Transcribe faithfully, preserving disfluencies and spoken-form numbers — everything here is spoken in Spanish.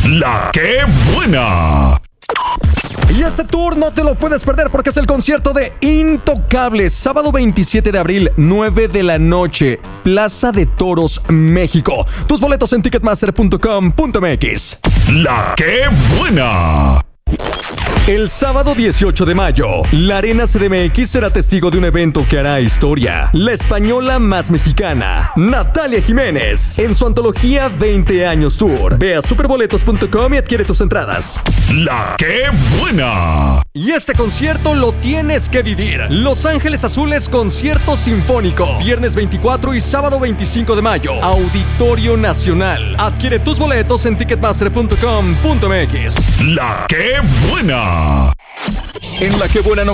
La que buena. Y este tour no te lo puedes perder porque es el concierto de Intocables, sábado veintisiete de abril, nueve de la noche, Plaza de Toros, México. Tus boletos en ticketmaster punto com punto m x. La que buena. El sábado dieciocho de mayo, la Arena C D M X será testigo de un evento que hará historia. La española más mexicana, Natalia Jiménez, en su antología veinte años Tour. Ve a superboletos punto com y adquiere tus entradas. La que buena. Y este concierto lo tienes que vivir. Los Ángeles Azules Concierto Sinfónico. Viernes veinticuatro y sábado veinticinco de mayo. Auditorio Nacional. Adquiere tus boletos en ticketmaster punto com punto m x. La que buena. En La que buena